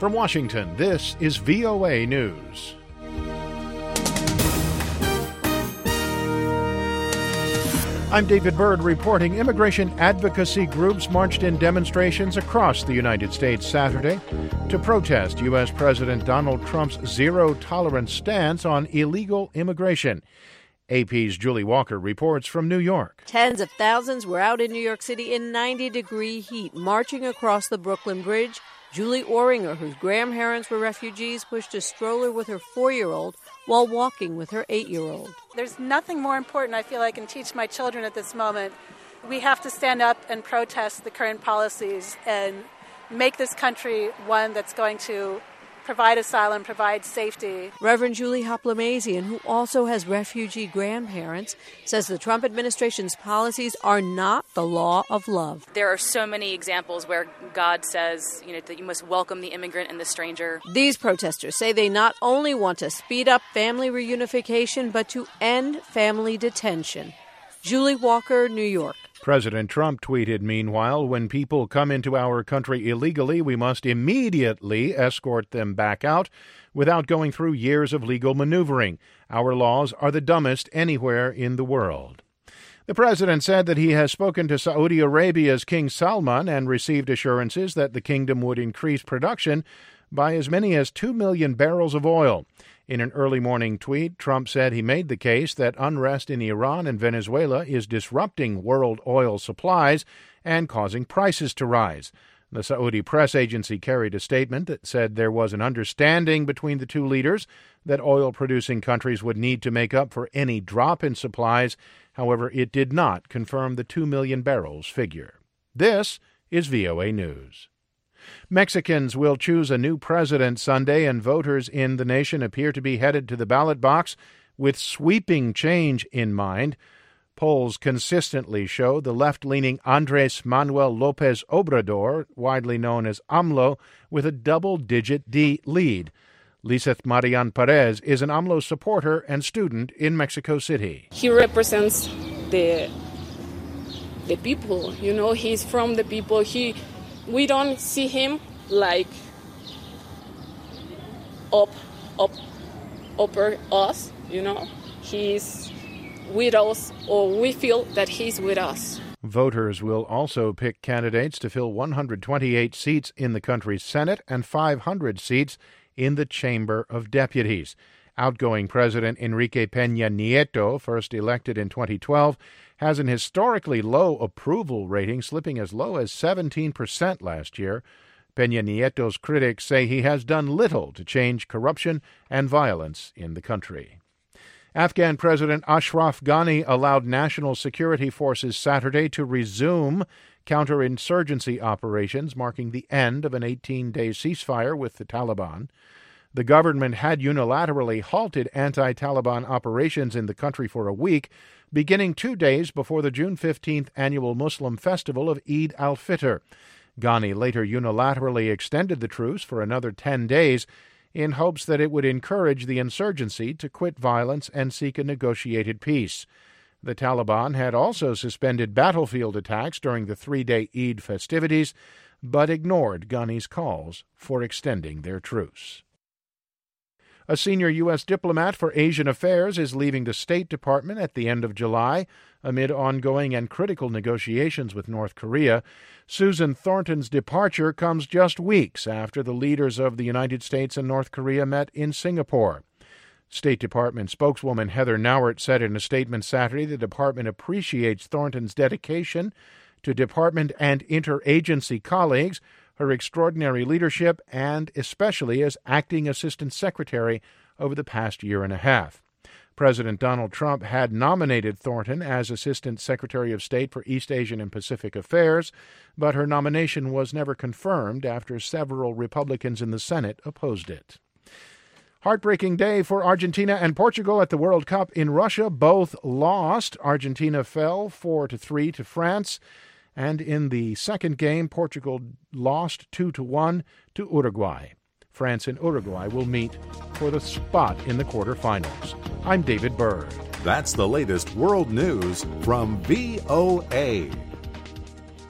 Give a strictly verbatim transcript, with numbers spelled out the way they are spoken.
From Washington, this is V O A News. I'm David Byrd reporting. Immigration advocacy groups marched in demonstrations across the United States Saturday to protest U S. President Donald Trump's zero-tolerance stance on illegal immigration. A P's Julie Walker reports from New York. Tens of thousands were out in New York City in ninety-degree heat, marching across the Brooklyn Bridge. Julie Oringer, whose grandparents were refugees, pushed a stroller with her four-year-old while walking with her eight-year-old. There's nothing more important, I feel like, can teach my children at this moment. We have to stand up and protest the current policies and make this country one that's going to provide asylum, provide safety. Reverend Julie Hoplamazian, who also has refugee grandparents, says the Trump administration's policies are not the law of love. There are so many examples where God says, you know, that you must welcome the immigrant and the stranger. These protesters say they not only want to speed up family reunification, but to end family detention. Julie Walker, New York. President Trump tweeted, meanwhile, when people come into our country illegally, we must immediately escort them back out without going through years of legal maneuvering. Our laws are the dumbest anywhere in the world. The president said that he has spoken to Saudi Arabia's King Salman and received assurances that the kingdom would increase production by as many as two million barrels of oil. In an early morning tweet, Trump said he made the case that unrest in Iran and Venezuela is disrupting world oil supplies and causing prices to rise. The Saudi press agency carried a statement that said there was an understanding between the two leaders that oil-producing countries would need to make up for any drop in supplies. However, it did not confirm the two million barrels figure. This is V O A News. Mexicans will choose a new president Sunday, and voters in the nation appear to be headed to the ballot box with sweeping change in mind. Polls consistently show the left-leaning Andrés Manuel López Obrador, widely known as AMLO, with a double-digit D lead. Liseth Marian Perez is an AMLO supporter and student in Mexico City. He represents the the people, you know, he's from the people. He We don't see him like up, up, over us, you know. He's with us, or we feel that he's with us. Voters will also pick candidates to fill one hundred twenty-eight seats in the country's Senate and five hundred seats in the Chamber of Deputies. Outgoing President Enrique Peña Nieto, first elected in twenty twelve, has an historically low approval rating, slipping as low as seventeen percent last year. Peña Nieto's critics say he has done little to change corruption and violence in the country. Afghan President Ashraf Ghani allowed national security forces Saturday to resume counterinsurgency operations, marking the end of an eighteen-day ceasefire with the Taliban. The government had unilaterally halted anti-Taliban operations in the country for a week, beginning two days before the June fifteenth annual Muslim festival of Eid al-Fitr. Ghani later unilaterally extended the truce for another ten days in hopes that it would encourage the insurgency to quit violence and seek a negotiated peace. The Taliban had also suspended battlefield attacks during the three-day Eid festivities, but ignored Ghani's calls for extending their truce. A senior U S diplomat for Asian affairs is leaving the State Department at the end of July amid ongoing and critical negotiations with North Korea. Susan Thornton's departure comes just weeks after the leaders of the United States and North Korea met in Singapore. State Department spokeswoman Heather Nauert said in a statement Saturday the department appreciates Thornton's dedication to department and interagency colleagues, her extraordinary leadership, and especially as acting assistant secretary over the past year and a half. President Donald Trump had nominated Thornton as Assistant Secretary of State for East Asian and Pacific Affairs, but her nomination was never confirmed after several Republicans in the Senate opposed it. Heartbreaking day for Argentina and Portugal at the World Cup in Russia. Both lost. Argentina fell four to three to France. And in the second game, Portugal lost two to one to Uruguay. France and Uruguay will meet for the spot in the quarterfinals. I'm David Byrd. That's the latest world news from V O A.